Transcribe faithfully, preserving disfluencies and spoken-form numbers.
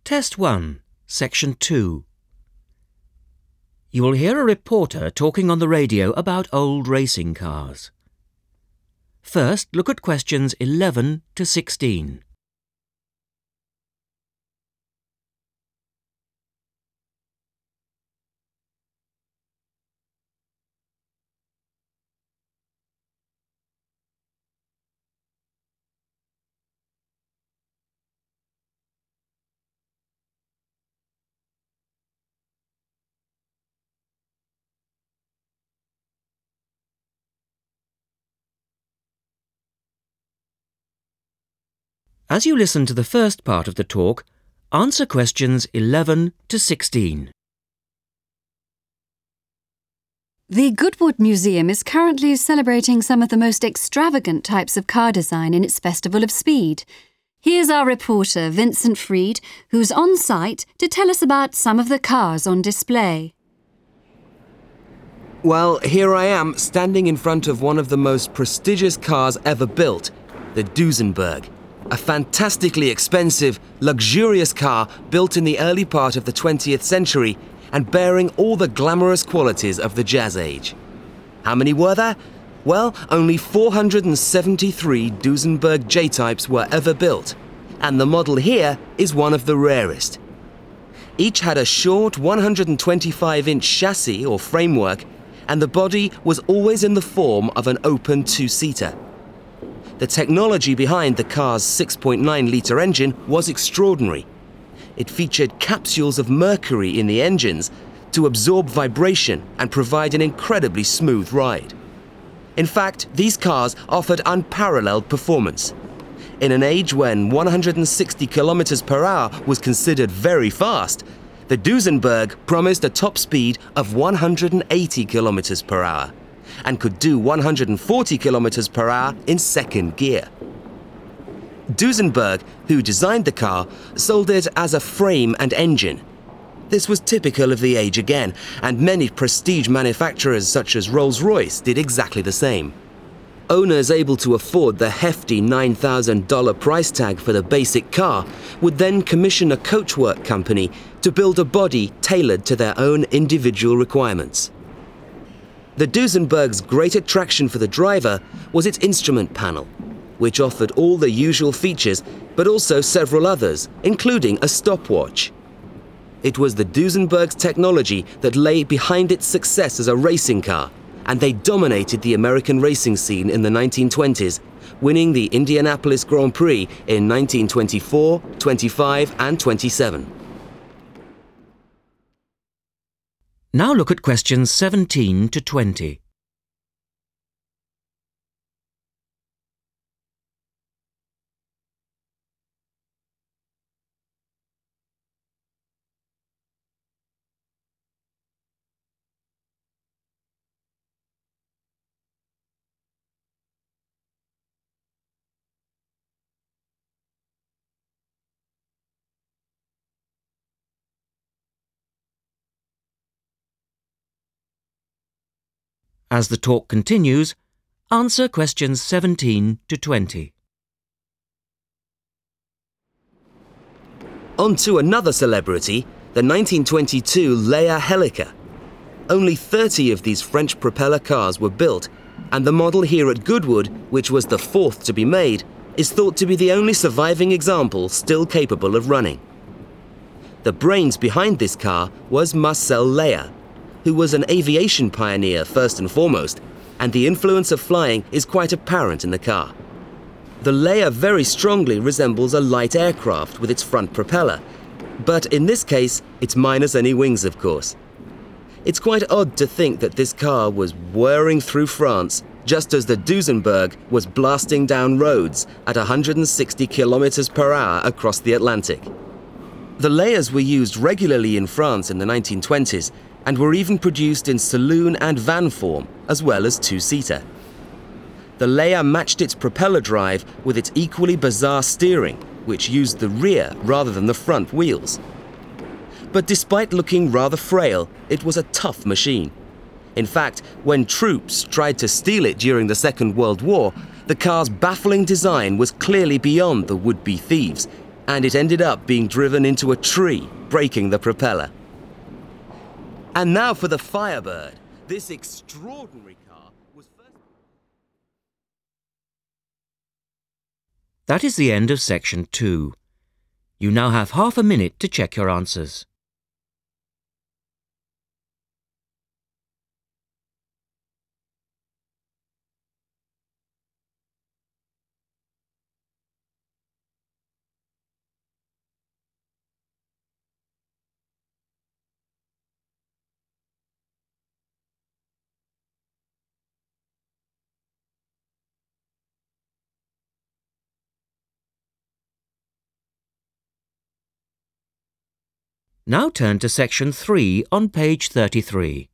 Test one, Section two. You will hear a reporter talking on the radio about old racing cars. First, look at questions eleven to sixteen. As you listen to the first part of the talk, answer questions eleven to sixteen. The Goodwood Museum is currently celebrating some of the most extravagant types of car design in its Festival of Speed. Here's our reporter, Vincent Freed, who's on site to tell us about some of the cars on display. Well, here I am, standing in front of one of the most prestigious cars ever built, the Duesenberg. A fantastically expensive, luxurious car built in the early part of the twentieth century and bearing all the glamorous qualities of the Jazz Age. How many were there? Well, only four hundred seventy-three Duesenberg J-types were ever built, and the model here is one of the rarest. Each had a short one hundred twenty-five inch chassis or framework, and the body was always in the form of an open two-seater. The technology behind the car's six point nine litre engine was extraordinary. It featured capsules of mercury in the engines to absorb vibration and provide an incredibly smooth ride. In fact, these cars offered unparalleled performance. In an age when one hundred sixty kilometers per hour was considered very fast, the Duesenberg promised a top speed of one hundred eighty kilometers per hour. And could do one hundred forty kilometers per hour in second gear. Duesenberg, who designed the car, sold it as a frame and engine. This was typical of the age again, and many prestige manufacturers such as Rolls-Royce did exactly the same. Owners able to afford the hefty nine thousand dollars price tag for the basic car would then commission a coachwork company to build a body tailored to their own individual requirements. The Duesenberg's great attraction for the driver was its instrument panel, which offered all the usual features, but also several others, including a stopwatch. It was the Duesenberg's technology that lay behind its success as a racing car, and they dominated the American racing scene in the nineteen twenties, winning the Indianapolis Grand Prix in nineteen twenty-four, twenty-five, and twenty-seven. Now look at questions seventeen to twenty. As the talk continues, answer questions seventeen to twenty. On to another celebrity, the nineteen twenty-two Leia Helica. Only thirty of these French propeller cars were built, and the model here at Goodwood, which was the fourth to be made, is thought to be the only surviving example still capable of running. The brains behind this car was Marcel Leia, who was an aviation pioneer first and foremost, and the influence of flying is quite apparent in the car. The Leia very strongly resembles a light aircraft with its front propeller, but in this case, it's minus any wings, of course. It's quite odd to think that this car was whirring through France just as the Duesenberg was blasting down roads at one hundred sixty kilometers per hour across the Atlantic. The Leias were used regularly in France in the nineteen twenties, and were even produced in saloon and van form, as well as two-seater. The Leia matched its propeller drive with its equally bizarre steering, which used the rear rather than the front wheels. But despite looking rather frail, it was a tough machine. In fact, when troops tried to steal it during the Second World War, the car's baffling design was clearly beyond the would-be thieves, and it ended up being driven into a tree, breaking the propeller. And now for the Firebird. This extraordinary car was first... That is the end of section two. You now have half a minute to check your answers. Now turn to section three on page thirty-three.